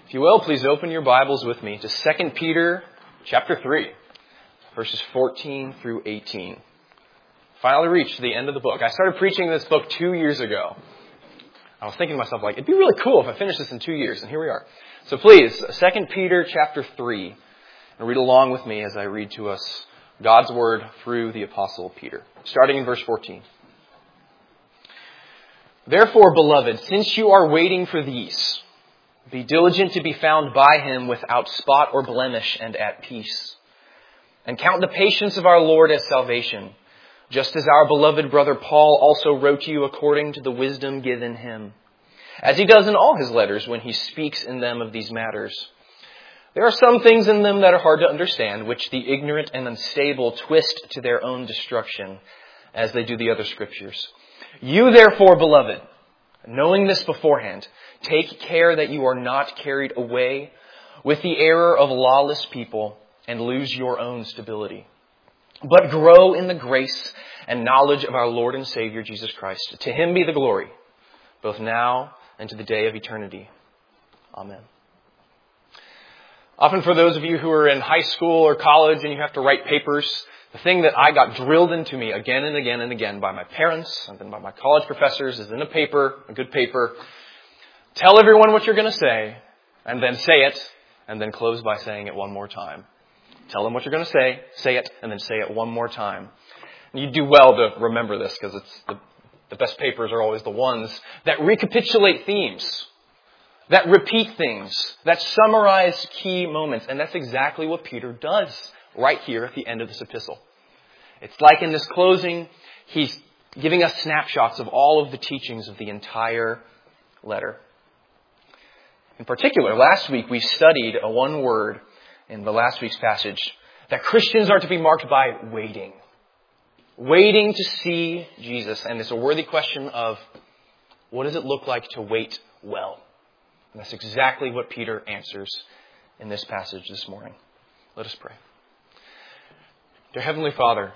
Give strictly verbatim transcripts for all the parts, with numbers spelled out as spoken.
If you will, please open your Bibles with me to Second Peter chapter three, verses fourteen through eighteen. Finally reached the end of the book. I started preaching this book two years ago. I was thinking to myself, like, it'd be really cool if I finished this in two years, and here we are. So please, Second Peter chapter three, and read along with me as I read to us God's Word through the Apostle Peter. Starting in verse fourteen. Therefore, beloved, since you are waiting for these, be diligent to be found by him without spot or blemish and at peace. And count the patience of our Lord as salvation, just as our beloved brother Paul also wrote to you according to the wisdom given him, as he does in all his letters when he speaks in them of these matters. There are some things in them that are hard to understand, which the ignorant and unstable twist to their own destruction, as they do the other scriptures. You therefore, beloved, knowing this beforehand, take care that you are not carried away with the error of lawless people and lose your own stability. But grow in the grace and knowledge of our Lord and Savior, Jesus Christ. To him be the glory, both now and to the day of eternity. Amen. Often for those of you who are in high school or college and you have to write papers, the thing that I got drilled into me again and again and again by my parents and then by my college professors is in a paper, a good paper, tell everyone what you're going to say, and then say it, and then close by saying it one more time. Tell them what you're going to say, say it, and then say it one more time. And you do well to remember this, because it's the, the best papers are always the ones that recapitulate themes, that repeat things, that summarize key moments. And that's exactly what Peter does right here at the end of this epistle. It's like in this closing, he's giving us snapshots of all of the teachings of the entire letter. In particular, last week we studied a one word in the last week's passage that Christians are to be marked by waiting. Waiting to see Jesus. And it's a worthy question of what does it look like to wait well? And that's exactly what Peter answers in this passage this morning. Let us pray. Dear Heavenly Father,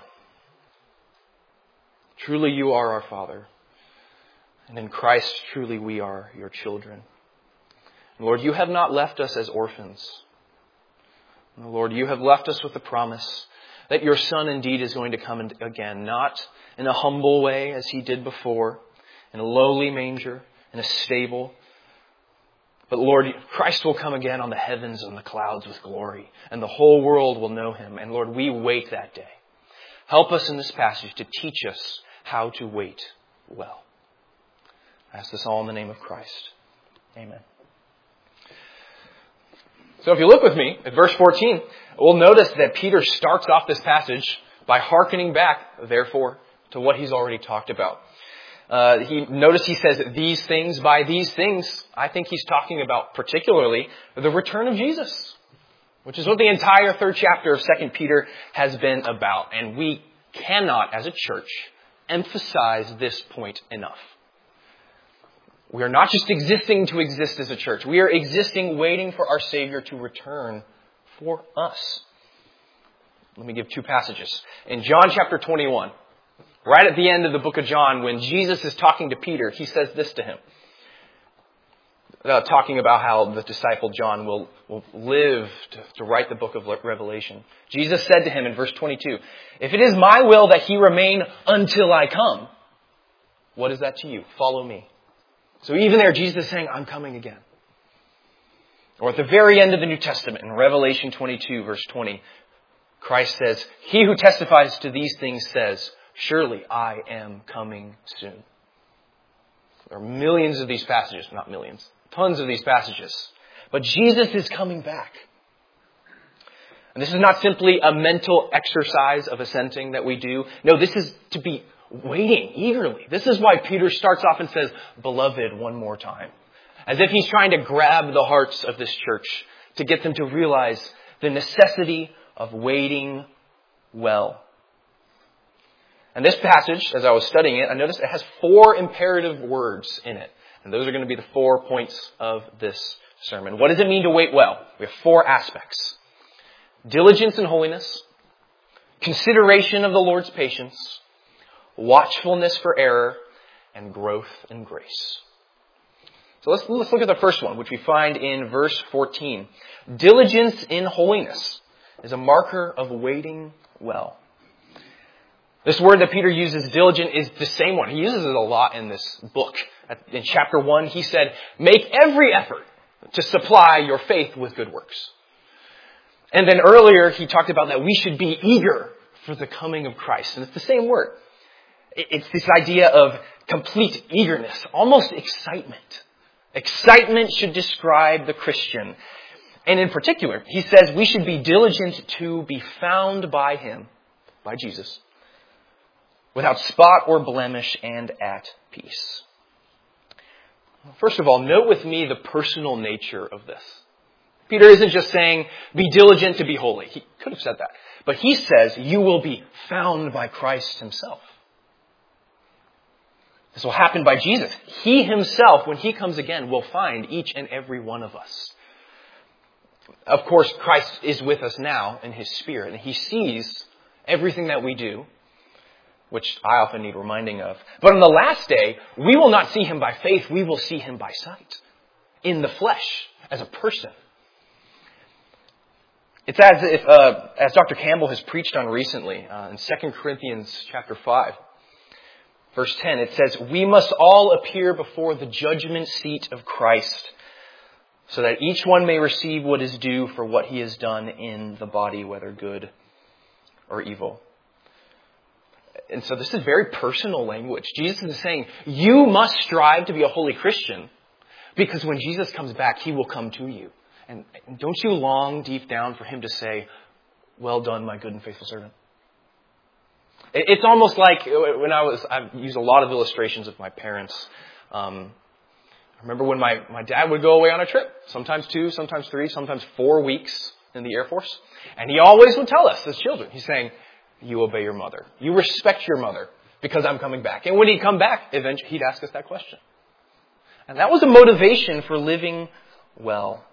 truly you are our Father. And in Christ, truly we are your children. Lord, you have not left us as orphans. Lord, you have left us with the promise that your Son indeed is going to come again, not in a humble way as he did before, in a lowly manger, in a stable. But Lord, Christ will come again on the heavens and the clouds with glory, and the whole world will know him. And Lord, we wait that day. Help us in this passage to teach us how to wait well. I ask this all in the name of Christ. Amen. So if you look with me at verse fourteen, we'll notice that Peter starts off this passage by hearkening back, therefore, to what he's already talked about. Uh, he notice he says these things. By these things, I think he's talking about particularly the return of Jesus, which is what the entire third chapter of Second Peter has been about. And we cannot, as a church, emphasize this point enough. We are not just existing to exist as a church. We are existing waiting for our Savior to return for us. Let me give two passages. In John chapter twenty-one, right at the end of the book of John, when Jesus is talking to Peter, he says this to him. Uh, talking about how the disciple John will, will live to, to write the book of Revelation. Jesus said to him in verse twenty-two, if it is my will that he remain until I come, what is that to you? Follow me. So even there, Jesus is saying, I'm coming again. Or at the very end of the New Testament, in Revelation twenty-two, verse twenty, Christ says, he who testifies to these things says, surely I am coming soon. There are millions of these passages, not millions, tons of these passages. But Jesus is coming back. And this is not simply a mental exercise of assenting that we do. No, this is to be waiting eagerly. This is why Peter starts off and says, beloved, one more time. As if he's trying to grab the hearts of this church to get them to realize the necessity of waiting well. And this passage, as I was studying it, I noticed it has four imperative words in it. And those are going to be the four points of this sermon. What does it mean to wait well? We have four aspects. Diligence in holiness, consideration of the Lord's patience, watchfulness for error, and growth in grace. So let's, let's look at the first one, which we find in verse fourteen. Diligence in holiness is a marker of waiting well. This word that Peter uses, diligent, is the same one. He uses it a lot in this book. In chapter one, he said, make every effort to supply your faith with good works. And then earlier, he talked about that we should be eager for the coming of Christ. And it's the same word. It's this idea of complete eagerness, almost excitement. Excitement should describe the Christian. And in particular, he says we should be diligent to be found by him, by Jesus, without spot or blemish and at peace. First of all, note with me the personal nature of this. Peter isn't just saying, be diligent to be holy. He could have said that. But he says, you will be found by Christ himself. This will happen by Jesus. He himself, when he comes again, will find each and every one of us. Of course, Christ is with us now in his Spirit, and he sees everything that we do, which I often need reminding of. But on the last day, we will not see him by faith, we will see him by sight, in the flesh, as a person. It's as if, uh, as Doctor Campbell has preached on recently, uh, in Second Corinthians chapter five, verse ten, it says, we must all appear before the judgment seat of Christ, so that each one may receive what is due for what he has done in the body, whether good or evil. And so this is very personal language. Jesus is saying, you must strive to be a holy Christian, because when Jesus comes back, he will come to you. And don't you long deep down for him to say, well done, my good and faithful servant? It's almost like when I was, I've used a lot of illustrations of my parents. Um, I remember when my, my dad would go away on a trip, sometimes two, sometimes three, sometimes four weeks in the Air Force. And he always would tell us as children, he's saying, you obey your mother. You respect your mother because I'm coming back. And when he'd come back, eventually he'd ask us that question. And that was a motivation for living well.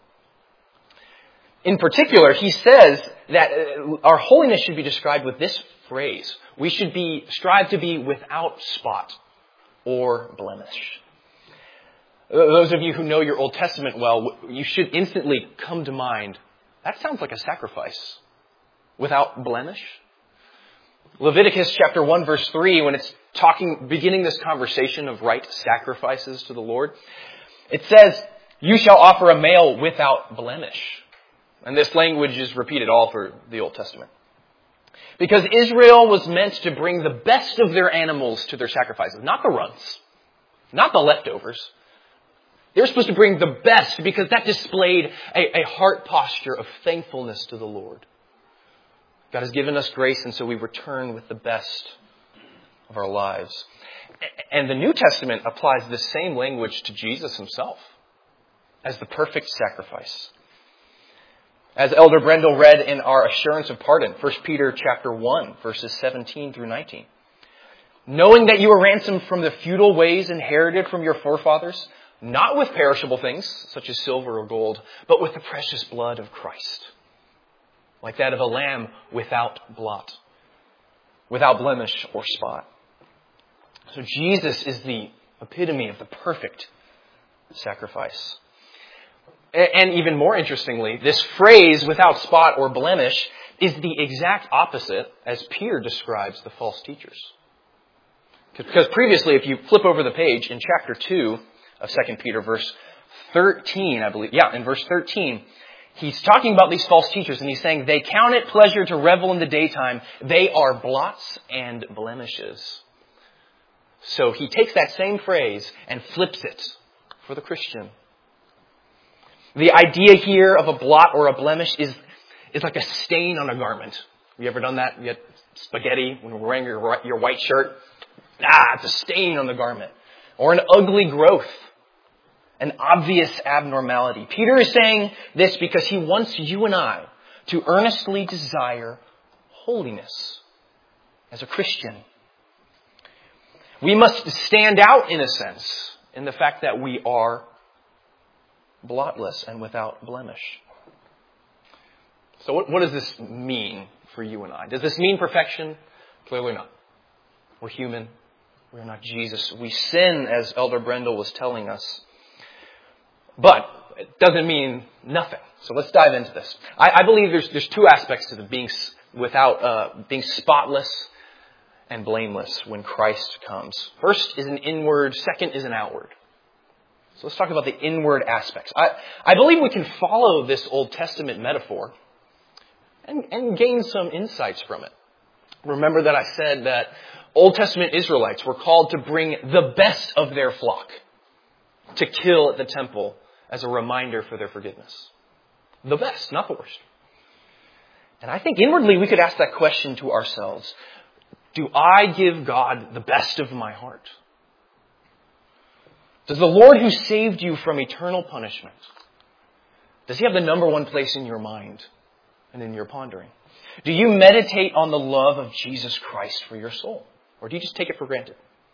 In particular, he says that our holiness should be described with this phrase. We should be strive to be without spot or blemish. Those of you who know your Old Testament well, you should instantly come to mind, that sounds like a sacrifice. Without blemish? Leviticus chapter one verse three, when it's talking, beginning this conversation of right sacrifices to the Lord, it says, you shall offer a male without blemish. And this language is repeated all for the Old Testament. Because Israel was meant to bring the best of their animals to their sacrifices. Not the runs. Not the leftovers. They were supposed to bring the best because that displayed a, a heart posture of thankfulness to the Lord. God has given us grace, and so we return with the best of our lives. And the New Testament applies the same language to Jesus himself as the perfect sacrifice. As Elder Brendel read in our assurance of pardon, First Peter chapter one, verses seventeen through nineteen. Knowing that you were ransomed from the futile ways inherited from your forefathers, not with perishable things, such as silver or gold, but with the precious blood of Christ, like that of a lamb without blot, without blemish or spot. So Jesus is the epitome of the perfect sacrifice. And even more interestingly, this phrase, without spot or blemish, is the exact opposite as Peter describes the false teachers. Because previously, if you flip over the page in chapter two of Second Peter, verse thirteen, I believe, yeah, in verse thirteen, he's talking about these false teachers, and he's saying, they count it pleasure to revel in the daytime. They are blots and blemishes. So he takes that same phrase and flips it for the Christian. The idea here of a blot or a blemish is, is like a stain on a garment. Have you ever done that? You had spaghetti when you're wearing your, your white shirt. Ah, it's a stain on the garment. Or an ugly growth. An obvious abnormality. Peter is saying this because he wants you and I to earnestly desire holiness as a Christian. We must stand out, in a sense, in the fact that we are blotless and without blemish. So what, what does this mean for you and I? Does this mean perfection? Clearly not. We're human. We're not Jesus. We sin, as Elder Brendel was telling us. But it doesn't mean nothing. So let's dive into this. I, I believe there's there's two aspects to the being without uh, being spotless and blameless when Christ comes. First is an inward, second is an outward. So let's talk about the inward aspects. I, I believe we can follow this Old Testament metaphor and, and gain some insights from it. Remember that I said that Old Testament Israelites were called to bring the best of their flock to kill at the temple as a reminder for their forgiveness. The best, not the worst. And I think inwardly we could ask that question to ourselves. Do I give God the best of my heart? Does the Lord who saved you from eternal punishment, does he have the number one place in your mind and in your pondering? Do you meditate on the love of Jesus Christ for your soul? Or do you just take it for granted?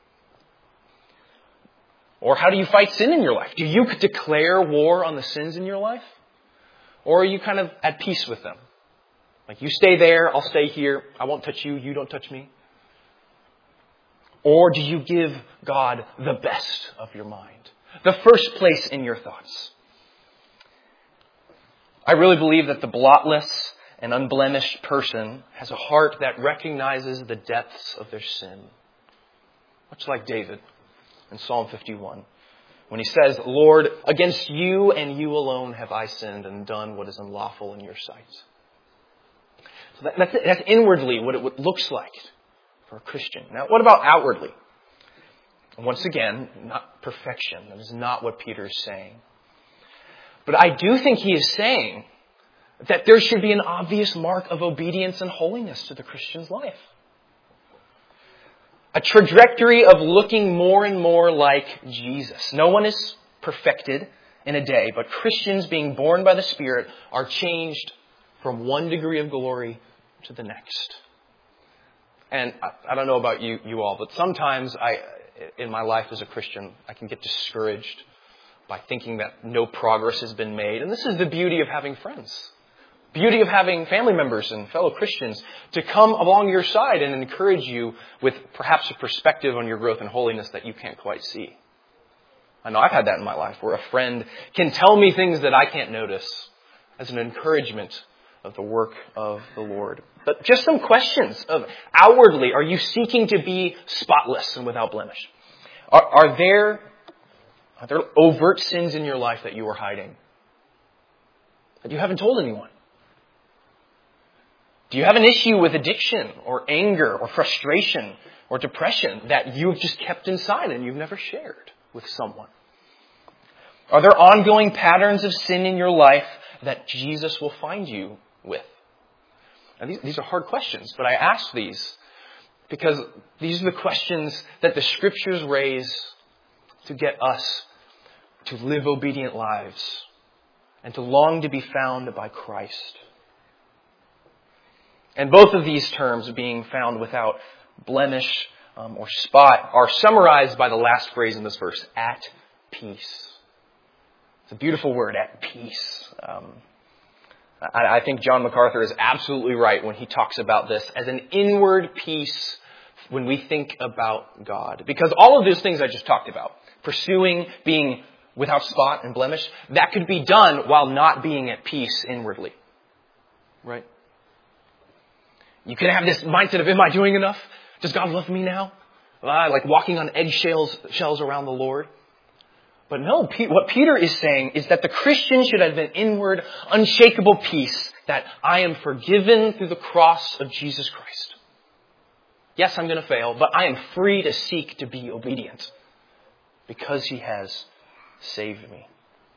Or how do you fight sin in your life? Do you declare war on the sins in your life? Or are you kind of at peace with them? Like, you stay there, I'll stay here. I won't touch you, you don't touch me. Or do you give God the best of your mind? The first place in your thoughts? I really believe that the blotless and unblemished person has a heart that recognizes the depths of their sin. Much like David in Psalm fifty-one, when he says, Lord, against you and you alone have I sinned and done what is unlawful in your sight. So that, that's, that's inwardly what it looks like for a Christian. Now, what about outwardly? Once again, not perfection. That is not what Peter is saying. But I do think he is saying that there should be an obvious mark of obedience and holiness to the Christian's life. A trajectory of looking more and more like Jesus. No one is perfected in a day, but Christians being born by the Spirit are changed from one degree of glory to the next. And I, I don't know about you, you all, but sometimes I, in my life as a Christian, I can get discouraged by thinking that no progress has been made. And this is the beauty of having friends. Beauty of having family members and fellow Christians to come along your side and encourage you with perhaps a perspective on your growth and holiness that you can't quite see. I know I've had that in my life where a friend can tell me things that I can't notice as an encouragement of the work of the Lord. But just some questions of outwardly, are you seeking to be spotless and without blemish? Are, are there are there overt sins in your life that you are hiding? That you haven't told anyone? Do you have an issue with addiction or anger or frustration or depression that you've just kept inside and you've never shared with someone? Are there ongoing patterns of sin in your life that Jesus will find you with? Now, these, these are hard questions, but I ask these because these are the questions that the Scriptures raise to get us to live obedient lives and to long to be found by Christ. And both of these terms, being found without blemish um, or spot, are summarized by the last phrase in this verse, at peace. It's a beautiful word, at peace. Um, I, I think John MacArthur is absolutely right when he talks about this as an inward peace when we think about God. Because all of those things I just talked about, pursuing being without spot and blemish, that could be done while not being at peace inwardly. Right? You can have this mindset of, am I doing enough? Does God love me now? Uh, like walking on eggshells shells around the Lord. But no, P- what Peter is saying is that the Christian should have an inward, unshakable peace that I am forgiven through the cross of Jesus Christ. Yes, I'm going to fail, but I am free to seek to be obedient because he has saved me.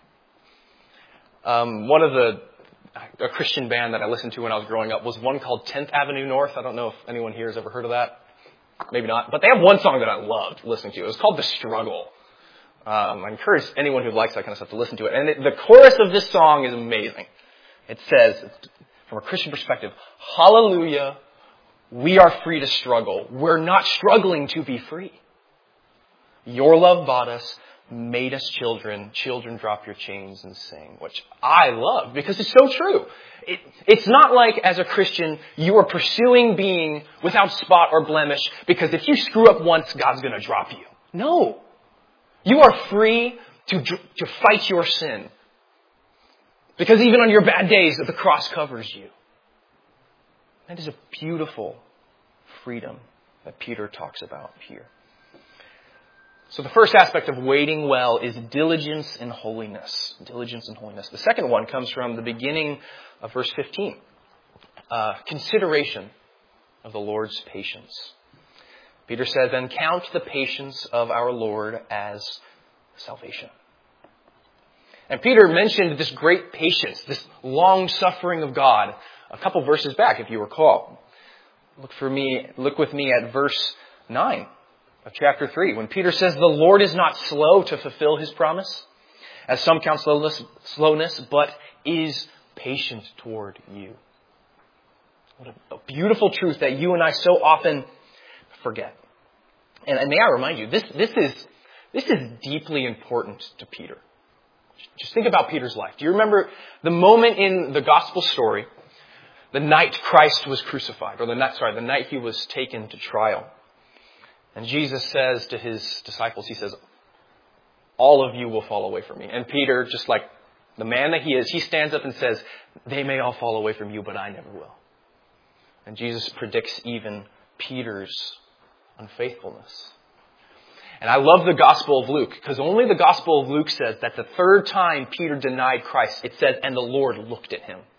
Um, one of the A Christian band that I listened to when I was growing up was one called tenth Avenue North. I don't know if anyone here has ever heard of that. Maybe not. But they have one song that I loved listening to. It was called The Struggle. Um, I encourage anyone who likes that kind of stuff to listen to it. And it, the chorus of this song is amazing. It says, from a Christian perspective, hallelujah, we are free to struggle. We're not struggling to be free. Your love bought us, made us children. Children, drop your chains and sing, which I love because it's so true. It, it's not like as a Christian, you are pursuing being without spot or blemish because if you screw up once, God's going to drop you. No. You are free to, to fight your sin. Because even on your bad days, the cross covers you. That is a beautiful freedom that Peter talks about here. So the first aspect of waiting well is diligence in holiness. Diligence in holiness. The second one comes from the beginning of verse fifteen. Uh, consideration of the Lord's patience. Peter says, "Then count the patience of our Lord as salvation." And Peter mentioned this great patience, this long suffering of God, a couple verses back, if you recall. Look for me, look with me at verse nine of chapter three, when Peter says, "The Lord is not slow to fulfill his promise, as some count slowness, slowness, but is patient toward you." What a, a beautiful truth that you and I so often forget. And, and may I remind you, this, this is this is deeply important to Peter. Just think about Peter's life. Do you remember the moment in the gospel story, the night Christ was crucified, or the night, sorry, the night he was taken to trial? And Jesus says to his disciples, he says, "All of you will fall away from me." And Peter, just like the man that he is, he stands up and says, "They may all fall away from you, but I never will." And Jesus predicts even Peter's unfaithfulness. And I love the Gospel of Luke, because only the Gospel of Luke says that the third time Peter denied Christ, it says, "And the Lord looked at him."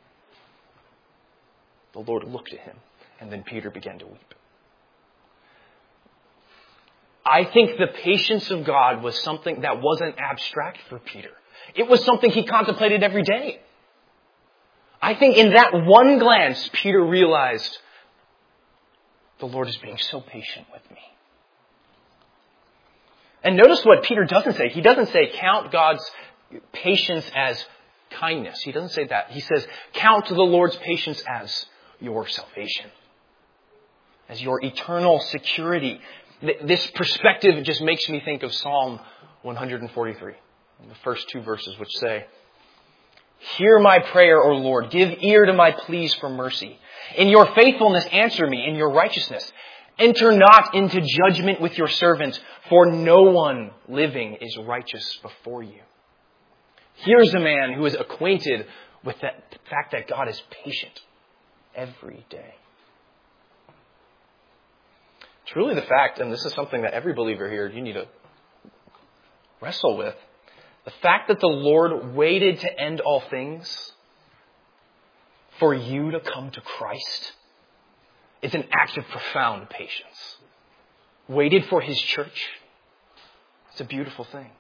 The Lord looked at him, and then Peter began to weep. I think the patience of God was something that wasn't abstract for Peter. It was something he contemplated every day. I think in that one glance, Peter realized, the Lord is being so patient with me. And notice what Peter doesn't say. He doesn't say, count God's patience as kindness. He doesn't say that. He says, count the Lord's patience as your salvation, as your eternal security. This perspective just makes me think of Psalm one forty-three, the first two verses, which say, "Hear my prayer, O Lord. Give ear to my pleas for mercy. In your faithfulness, answer me. In your righteousness, enter not into judgment with your servant, for no one living is righteous before you." Here's a man who is acquainted with the fact that God is patient every day. Truly the fact, and this is something that every believer here, you need to wrestle with, the fact that the Lord waited to end all things for you to come to Christ is an act of profound patience. Waited for his church. It's a beautiful thing.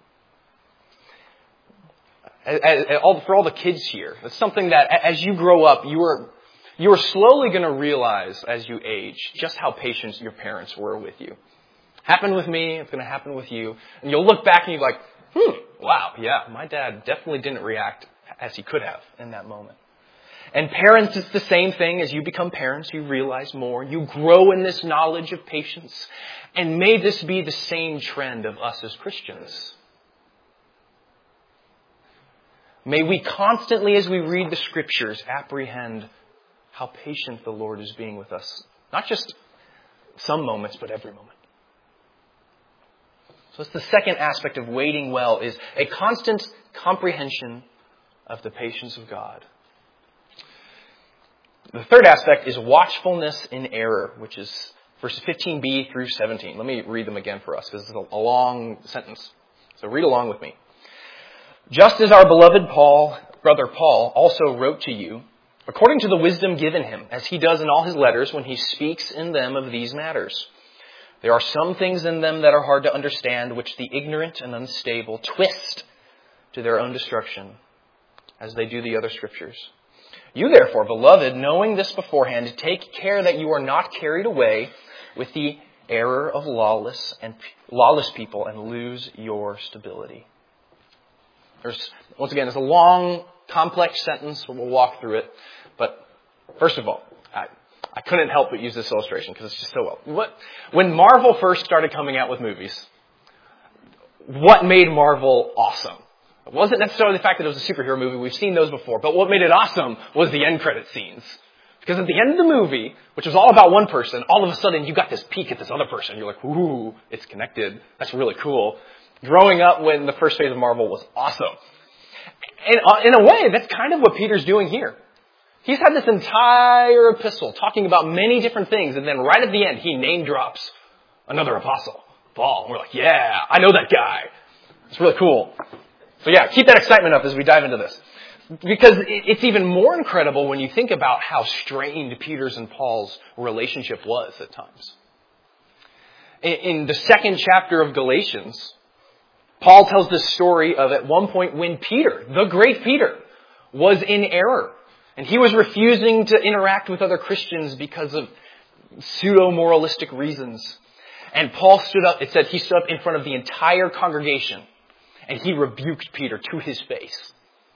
As, as, all, for all the kids here, it's something that as you grow up, you are you are slowly going to realize as you age just how patient your parents were with you. Happened with me, it's going to happen with you. And you'll look back and you're like, hmm, wow, yeah, my dad definitely didn't react as he could have in that moment. And parents, it's the same thing. As you become parents, you realize more. You grow in this knowledge of patience. And may this be the same trend of us as Christians. May we constantly, as we read the Scriptures, apprehend how patient the Lord is being with us. Not just some moments, but every moment. So that's the second aspect of waiting well, is a constant comprehension of the patience of God. The third aspect is watchfulness in error, which is verses fifteen b through seventeen. Let me read them again for us, because it's a long sentence. So read along with me. "Just as our beloved Paul, brother Paul, also wrote to you, according to the wisdom given him, as he does in all his letters when he speaks in them of these matters. There are some things in them that are hard to understand, which the ignorant and unstable twist to their own destruction, as they do the other Scriptures. You therefore, beloved, knowing this beforehand, take care that you are not carried away with the error of lawless and lawless people and lose your stability." There's, once again, it's a long, complex sentence. We'll walk through it. But first of all, I, I couldn't help but use this illustration because it's just so well. What, when Marvel first started coming out with movies, what made Marvel awesome? It wasn't necessarily the fact that it was a superhero movie. We've seen those before. But what made it awesome was the end credit scenes. Because at the end of the movie, which was all about one person, all of a sudden you got this peek at this other person. You're like, ooh, it's connected. That's really cool. Growing up when the first phase of Marvel was awesome. And in a way, that's kind of what Peter's doing here. He's had this entire epistle talking about many different things, and then right at the end, he name drops another apostle, Paul. And we're like, yeah, I know that guy. It's really cool. So yeah, keep that excitement up as we dive into this. Because it's even more incredible when you think about how strained Peter's and Paul's relationship was at times. In the second chapter of Galatians, Paul tells this story of at one point when Peter, the great Peter, was in error. And he was refusing to interact with other Christians because of pseudo-moralistic reasons. And Paul stood up, it said he stood up in front of the entire congregation and he rebuked Peter to his face.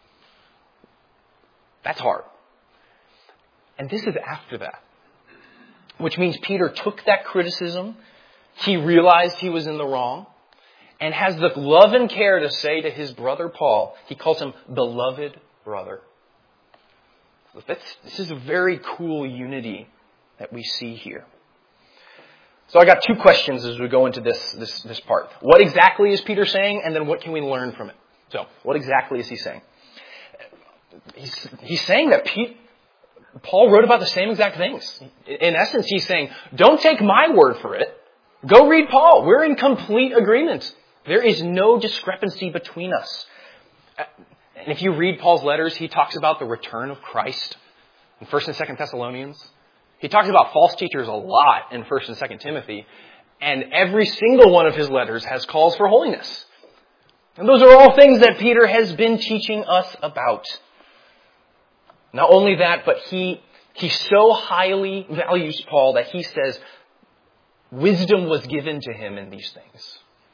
That's hard. And this is after that. Which means Peter took that criticism, he realized he was in the wrong, and has the love and care to say to his brother Paul, he calls him beloved brother. That's, this is a very cool unity that we see here. So I got two questions as we go into this, this, this part. What exactly is Peter saying? And then what can we learn from it? So, what exactly is he saying? He's, he's saying that Pete, Paul wrote about the same exact things. In essence, he's saying, don't take my word for it. Go read Paul. We're in complete agreement. There is no discrepancy between us. And if you read Paul's letters, he talks about the return of Christ in First and Second Thessalonians. He talks about false teachers a lot in First and Second Timothy. And every single one of his letters has calls for holiness. And those are all things that Peter has been teaching us about. Not only that, but he, he so highly values Paul that he says wisdom was given to him in these things.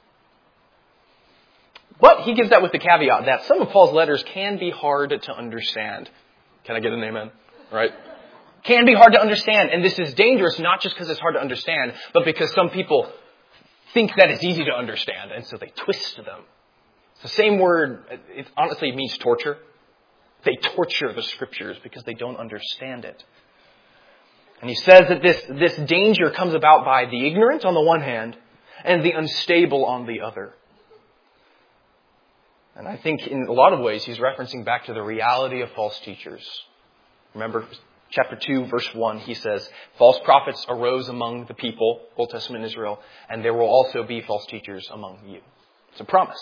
But he gives that with the caveat that some of Paul's letters can be hard to understand. Can I get an amen? Right? Can be hard to understand. And this is dangerous not just because it's hard to understand, but because some people think that it's easy to understand. And so they twist them. It's the same word. It honestly means torture. They torture the scriptures because they don't understand it. And he says that this, this danger comes about by the ignorant on the one hand and the unstable on the other. And I think in a lot of ways he's referencing back to the reality of false teachers. Remember chapter two, verse one, he says, false prophets arose among the people, Old Testament Israel, and there will also be false teachers among you. It's a promise.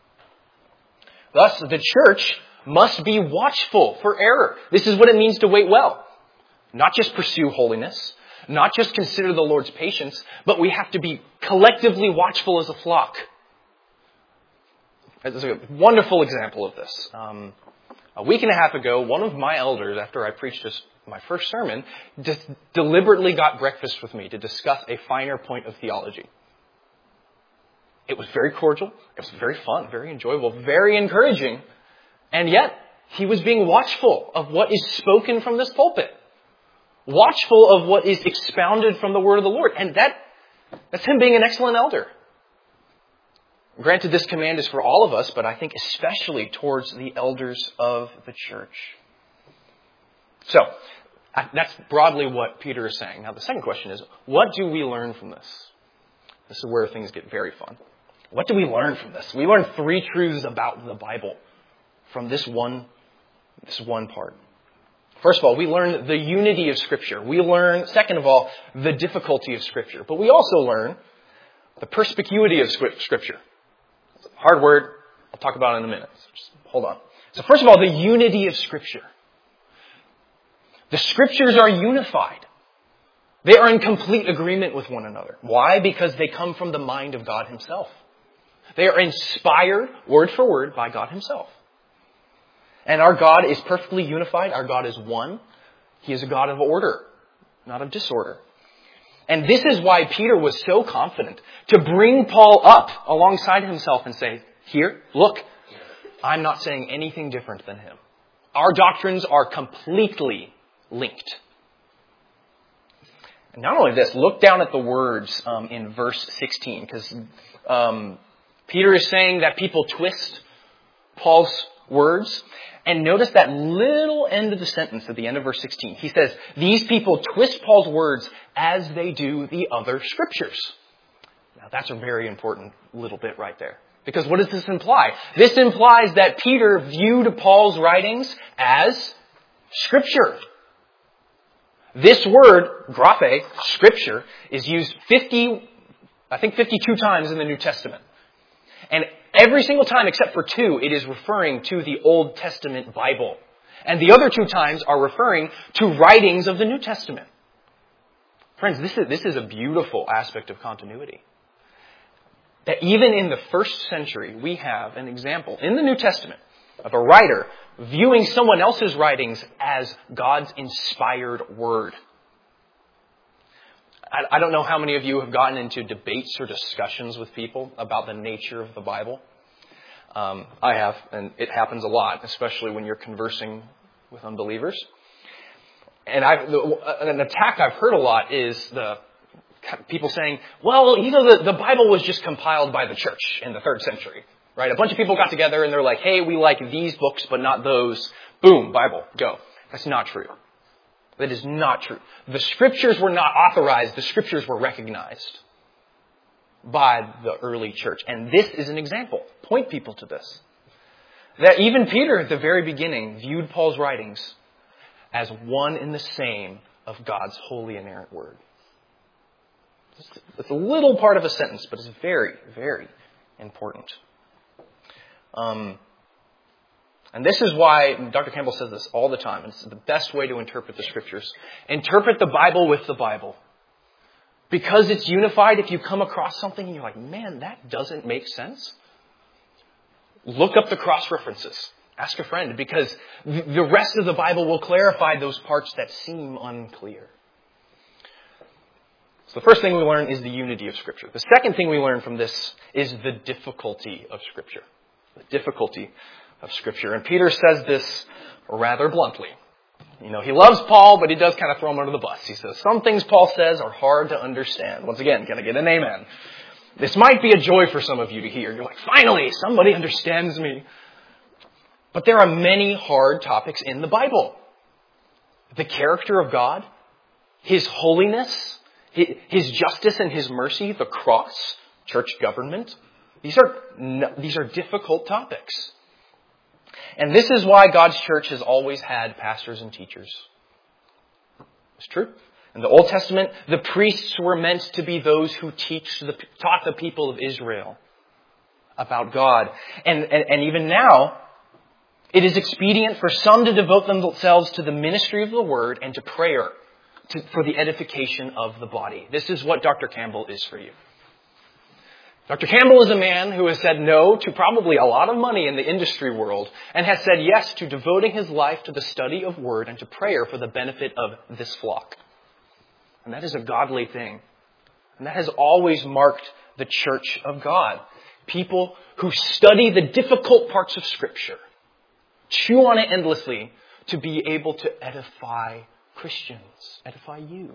Thus, the church must be watchful for error. This is what it means to wait well. Not just pursue holiness, not just consider the Lord's patience, but we have to be collectively watchful as a flock. There's a wonderful example of this. Um, a week and a half ago, one of my elders, after I preached this, my first sermon, just deliberately got breakfast with me to discuss a finer point of theology. It was very cordial. It was very fun, very enjoyable, very encouraging. And yet, he was being watchful of what is spoken from this pulpit. Watchful of what is expounded from the word of the Lord. And that, that's him being an excellent elder. Granted, this command is for all of us, but I think especially towards the elders of the church. So, that's broadly what Peter is saying. Now, the second question is, what do we learn from this? This is where things get very fun. What do we learn from this? We learn three truths about the Bible from this one, this one part. First of all, we learn the unity of Scripture. We learn, second of all, the difficulty of Scripture. But we also learn the perspicuity of Scripture. It's a hard word. I'll talk about it in a minute. So just hold on. So first of all, the unity of Scripture. The Scriptures are unified. They are in complete agreement with one another. Why? Because they come from the mind of God Himself. They are inspired, word for word, by God Himself. And our God is perfectly unified. Our God is one. He is a God of order, not of disorder. And this is why Peter was so confident to bring Paul up alongside himself and say, here, look, I'm not saying anything different than him. Our doctrines are completely linked. And not only this, look down at the words um, in verse sixteen, because um, Peter is saying that people twist Paul's words. And notice that little end of the sentence at the end of verse sixteen. He says, these people twist Paul's words as they do the other scriptures. Now that's a very important little bit right there. Because what does this imply? This implies that Peter viewed Paul's writings as Scripture. This word, graphe, Scripture, is used fifty, I think fifty-two times in the New Testament. And every single time except for two, it is referring to the Old Testament Bible. And the other two times are referring to writings of the New Testament. Friends, this is, this is a beautiful aspect of continuity. That even in the first century, we have an example in the New Testament of a writer viewing someone else's writings as God's inspired word. I, I don't know how many of you have gotten into debates or discussions with people about the nature of the Bible. Um, I have, and it happens a lot, especially when you're conversing with unbelievers. And I've, an attack I've heard a lot is the people saying, well, you know, the, the Bible was just compiled by the church in the third century, right? A bunch of people got together and they're like, hey, we like these books, but not those. Boom, Bible, go. That's not true. That is not true. The Scriptures were not authorized. The Scriptures were recognized by the early church. And this is an example. Point people to this. That even Peter at the very beginning viewed Paul's writings as one and the same of God's holy inerrant word. It's a little part of a sentence, but it's very, very important. Um, and this is why Doctor Campbell says this all the time. It's the best way to interpret the Scriptures. Interpret the Bible with the Bible. Because it's unified, if you come across something and you're like, man, that doesn't make sense, look up the cross-references. Ask a friend, because the rest of the Bible will clarify those parts that seem unclear. So the first thing we learn is the unity of Scripture. The second thing we learn from this is the difficulty of Scripture. The difficulty of Scripture. And Peter says this rather bluntly. You know, he loves Paul, but he does kind of throw him under the bus. He says, some things Paul says are hard to understand. Once again, can I get an amen? This might be a joy for some of you to hear. You're like, finally, somebody understands me. But there are many hard topics in the Bible. The character of God, His holiness, His justice and His mercy, the cross, church government. These are, these are difficult topics. And this is why God's church has always had pastors and teachers. It's true. In the Old Testament, the priests were meant to be those who teach the, taught the people of Israel about God. And, and, and even now, it is expedient for some to devote themselves to the ministry of the word and to prayer to, for the edification of the body. This is what Doctor Campbell is for you. Doctor Campbell is a man who has said no to probably a lot of money in the industry world and has said yes to devoting his life to the study of word and to prayer for the benefit of this flock. And that is a godly thing. And that has always marked the church of God. People who study the difficult parts of Scripture, chew on it endlessly to be able to edify Christians, edify you.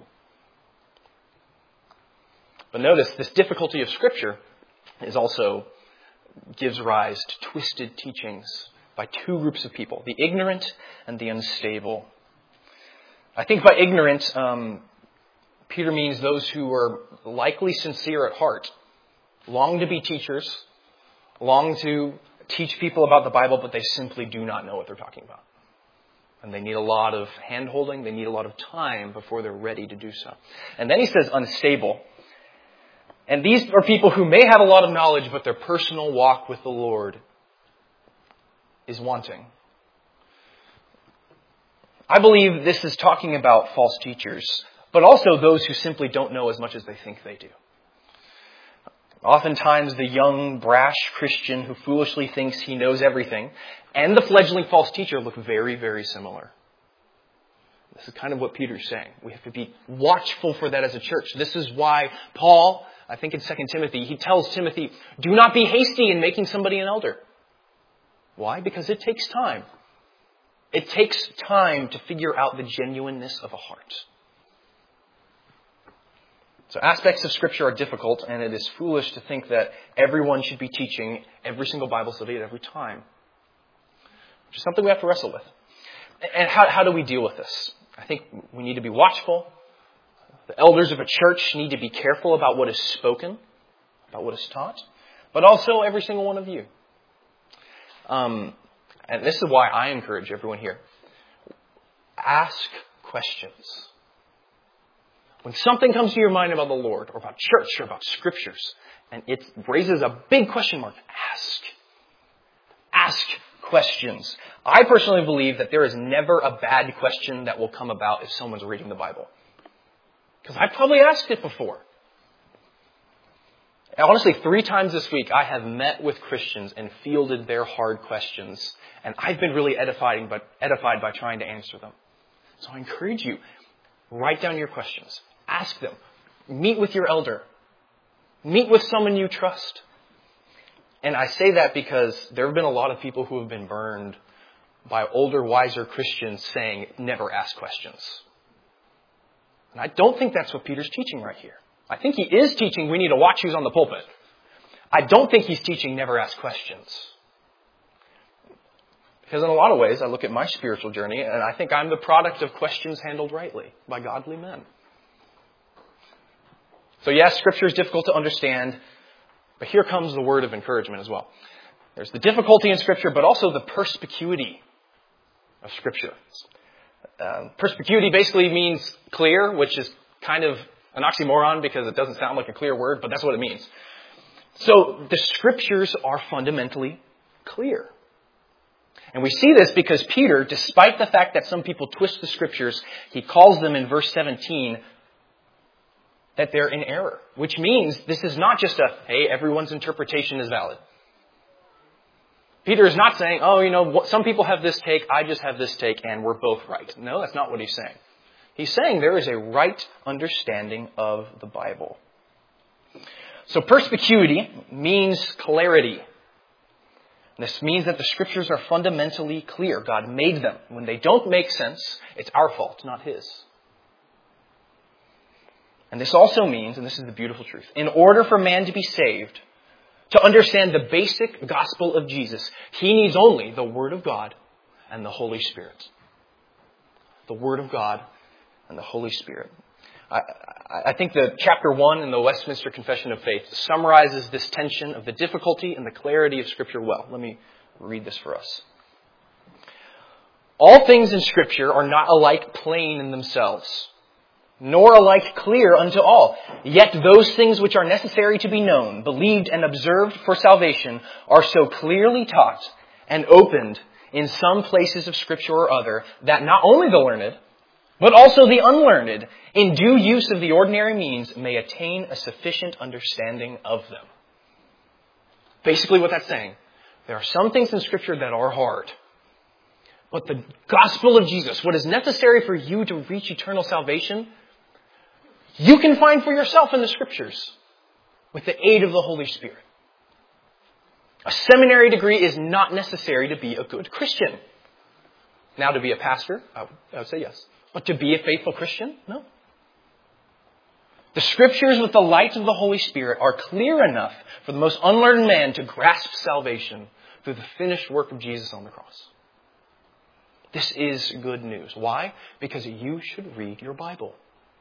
But notice this difficulty of Scripture is also gives rise to twisted teachings by two groups of people, the ignorant and the unstable. I think by ignorant, um, Peter means those who are likely sincere at heart, long to be teachers, long to teach people about the Bible, but they simply do not know what they're talking about. And they need a lot of hand-holding, they need a lot of time before they're ready to do so. And then he says unstable. And these are people who may have a lot of knowledge, but their personal walk with the Lord is wanting. I believe this is talking about false teachers, but also those who simply don't know as much as they think they do. Oftentimes, the young, brash Christian who foolishly thinks he knows everything and the fledgling false teacher look very, very similar. This is kind of what Peter's saying. We have to be watchful for that as a church. This is why Paul, I think in Second Timothy, he tells Timothy, do not be hasty in making somebody an elder. Why? Because it takes time. It takes time to figure out the genuineness of a heart. So aspects of Scripture are difficult, and it is foolish to think that everyone should be teaching every single Bible study at every time. Which is something we have to wrestle with. And how, how do we deal with this? I think we need to be watchful. The elders of a church need to be careful about what is spoken, about what is taught. but also every single one of you. Um, and this is why I encourage everyone here. Ask questions. When something comes to your mind about the Lord, or about church, or about scriptures, and it raises a big question mark, ask. Ask questions. I personally believe that there is never a bad question that will come about if someone's reading the Bible. Because I've probably asked it before. Honestly, three times this week, I have met with Christians and fielded their hard questions. And I've been really edifying, but edified by trying to answer them. So I encourage you, write down your questions. Ask them. Meet with your elder. Meet with someone you trust. And I say that because there have been a lot of people who have been burned by older, wiser Christians saying, never ask questions. And I don't think that's what Peter's teaching right here. I think he is teaching we need to watch who's on the pulpit. I don't think he's teaching never ask questions. Because in a lot of ways, I look at my spiritual journey and I think I'm the product of questions handled rightly by godly men. So yes, Scripture is difficult to understand, but here comes the word of encouragement as well. There's the difficulty in Scripture, but also the perspicuity of Scripture. Uh, perspicuity basically means clear, which is kind of an oxymoron because it doesn't sound like a clear word, but that's what it means. So the Scriptures are fundamentally clear. And we see this because Peter, despite the fact that some people twist the Scriptures, he calls them in verse seventeen that they're in error. Which means this is not just a, hey, everyone's interpretation is valid. Peter is not saying, oh, you know, some people have this take, I just have this take, and we're both right. No, that's not what he's saying. He's saying there is a right understanding of the Bible. So perspicuity means clarity. This means that the Scriptures are fundamentally clear. God made them. When they don't make sense, it's our fault, not His. And this also means, and this is the beautiful truth, in order for man to be saved, to understand the basic gospel of Jesus, he needs only the Word of God and the Holy Spirit. The Word of God and the Holy Spirit. I, I think that chapter one in the Westminster Confession of Faith summarizes this tension of the difficulty and the clarity of Scripture well. Let me read this for us. All things in Scripture are not alike plain in themselves, nor alike clear unto all. Yet those things which are necessary to be known, believed, and observed for salvation are so clearly taught and opened in some places of Scripture or other, that not only the learned, but also the unlearned, in due use of the ordinary means, may attain a sufficient understanding of them. Basically what that's saying, there are some things in Scripture that are hard. But the gospel of Jesus, what is necessary for you to reach eternal salvation, you can find for yourself in the Scriptures with the aid of the Holy Spirit. A seminary degree is not necessary to be a good Christian. Now, to be a pastor, I would, I would say yes. But to be a faithful Christian, no. The Scriptures with the light of the Holy Spirit are clear enough for the most unlearned man to grasp salvation through the finished work of Jesus on the cross. This is good news. Why? Because you should read your Bible.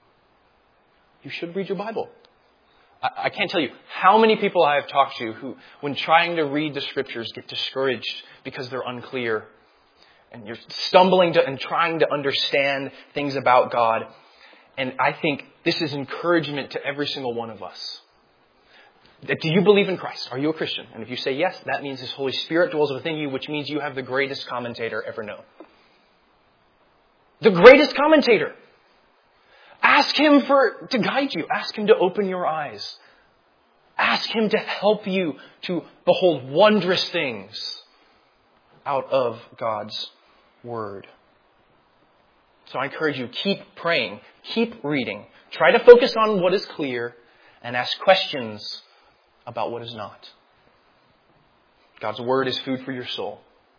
You should read your Bible. I, I can't tell you how many people I have talked to who, when trying to read the Scriptures, get discouraged because they're unclear. And you're stumbling to and trying to understand things about God. And I think this is encouragement to every single one of us. Do you believe in Christ? Are you a Christian? And if you say yes, that means His Holy Spirit dwells within you, which means you have the greatest commentator ever known. The greatest commentator. Ask Him for to guide you. Ask Him to open your eyes. Ask Him to help you to behold wondrous things out of God's Word. So I encourage you, keep praying, keep reading. Try to focus on what is clear and ask questions about what is not. God's Word is food for your soul.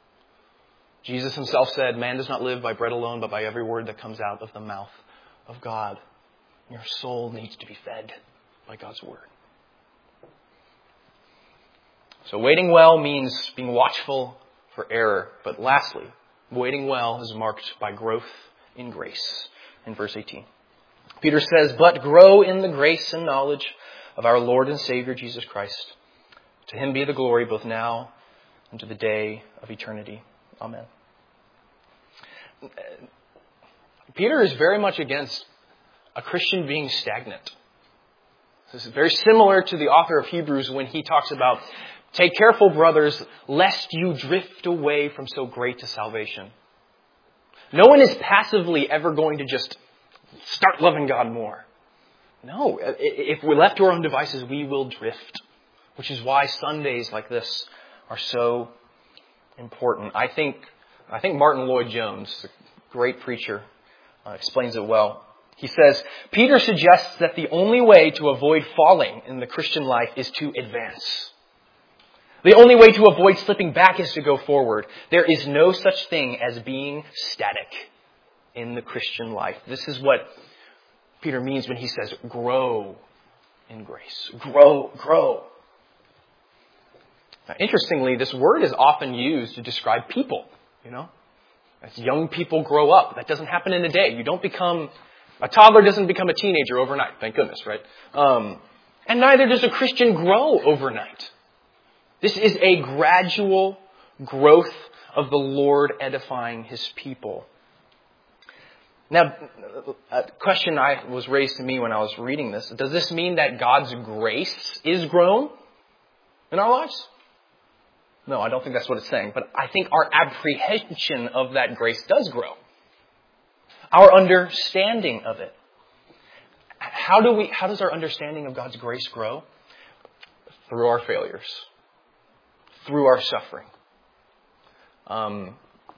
Jesus Himself said, man does not live by bread alone, but by every word that comes out of the mouth of God. Your soul needs to be fed by God's Word. So waiting well means being watchful for error. But lastly, waiting well is marked by growth in grace. In verse eighteen, Peter says, but grow in the grace and knowledge of our Lord and Savior Jesus Christ. To him be the glory both now and to the day of eternity. Amen. Peter is very much against a Christian being stagnant. This is very similar to the author of Hebrews when he talks about, take careful, brothers, lest you drift away from so great a salvation. No one is passively ever going to just start loving God more. No, if we're left to our own devices, we will drift, which is why Sundays like this are so important. I think I think Martin Lloyd-Jones, the great preacher, uh, explains it well. He says, Peter suggests that the only way to avoid falling in the Christian life is to advance. The only way to avoid slipping back is to go forward. There is no such thing as being static in the Christian life. This is what Peter means when he says, grow in grace. Grow, grow. Now, interestingly, this word is often used to describe people, you know. As young people grow up, that doesn't happen in a day. You don't become, a toddler doesn't become a teenager overnight, thank goodness, right? Um, and neither does a Christian grow overnight. This is a gradual growth of the Lord edifying his people. Now, a question I was raised to me when I was reading this, does this mean that God's grace is grown in our lives? No, I don't think that's what it's saying. But I think our apprehension of that grace does grow. Our understanding of it. How do we, how does our understanding of God's grace grow? Through our failures. Through our suffering. Um,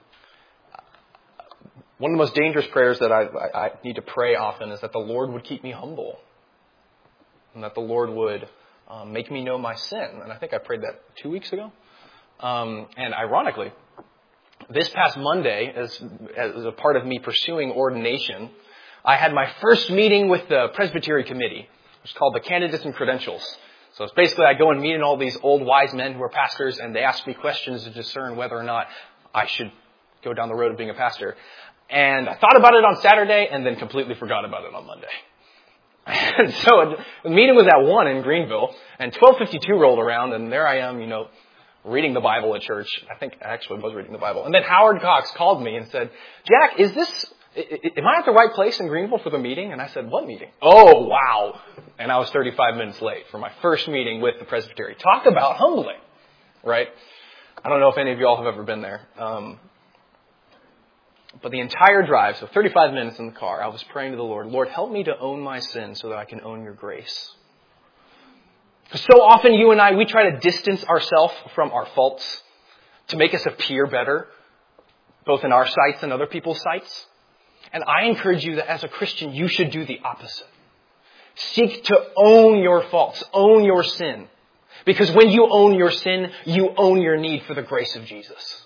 one of the most dangerous prayers that I, I, I need to pray often is that the Lord would keep me humble. And that the Lord would um, make me know my sin. And I think I prayed that two weeks ago. Um, and ironically, this past Monday, as, as a part of me pursuing ordination, I had my first meeting with the Presbytery Committee. It's called the Candidates and Credentials. So it's basically I go and meet all these old wise men who are pastors, and they ask me questions to discern whether or not I should go down the road of being a pastor. And I thought about it on Saturday and then completely forgot about it on Monday. And so the meeting was at one in Greenville, and twelve fifty-two rolled around, and there I am, you know, reading the Bible at church. I think I actually was reading the Bible. And then Howard Cox called me and said, Jack, is this, am I at the right place in Greenville for the meeting? And I said, what meeting? Oh, wow. And I was thirty-five minutes late for my first meeting with the Presbytery. Talk about humbling, right? I don't know if any of you all have ever been there. Um, but the entire drive, so thirty-five minutes in the car, I was praying to the Lord, Lord, help me to own my sin so that I can own your grace. So often you and I, we try to distance ourselves from our faults to make us appear better, both in our sights and other people's sights. And I encourage you that as a Christian, you should do the opposite. Seek to own your faults, own your sin. Because when you own your sin, you own your need for the grace of Jesus.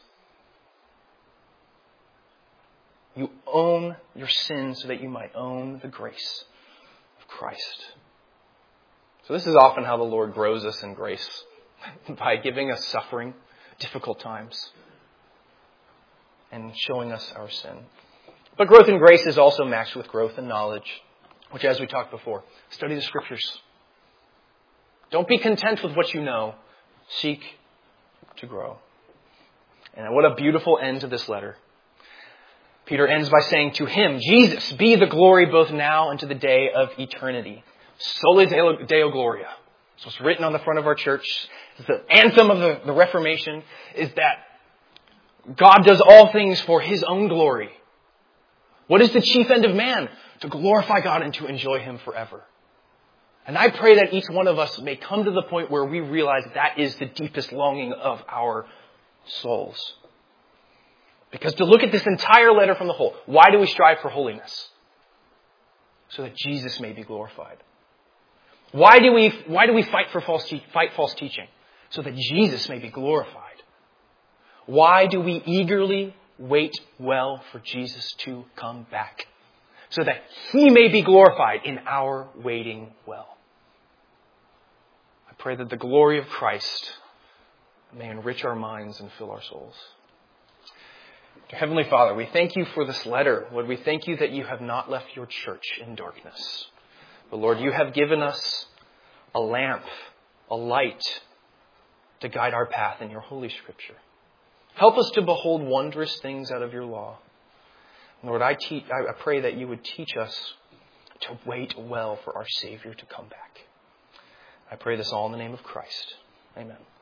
You own your sin so that you might own the grace of Christ. So this is often how the Lord grows us in grace, by giving us suffering, difficult times, and showing us our sin. But growth in grace is also matched with growth in knowledge, which, as we talked before, study the Scriptures. Don't be content with what you know. Seek to grow. And what a beautiful end to this letter. Peter ends by saying, to him, Jesus, be the glory both now and to the day of eternity. Soli Deo Gloria. So it's written on the front of our church. It's the anthem of the, the Reformation is that God does all things for his own glory. What is the chief end of man? To glorify God and to enjoy him forever. And I pray that each one of us may come to the point where we realize that is the deepest longing of our souls. Because to look at this entire letter from the whole, why do we strive for holiness? So that Jesus may be glorified. Why do we, why do we fight for false, te- fight false teaching? So that Jesus may be glorified. Why do we eagerly wait well for Jesus to come back? So that he may be glorified in our waiting well. I pray that the glory of Christ may enrich our minds and fill our souls. Dear Heavenly Father, we thank you for this letter. Lord, we thank you that you have not left your church in darkness. But Lord, you have given us a lamp, a light, to guide our path in your Holy Scripture. Help us to behold wondrous things out of your law. Lord, I, te- I pray that you would teach us to wait well for our Savior to come back. I pray this all in the name of Christ. Amen.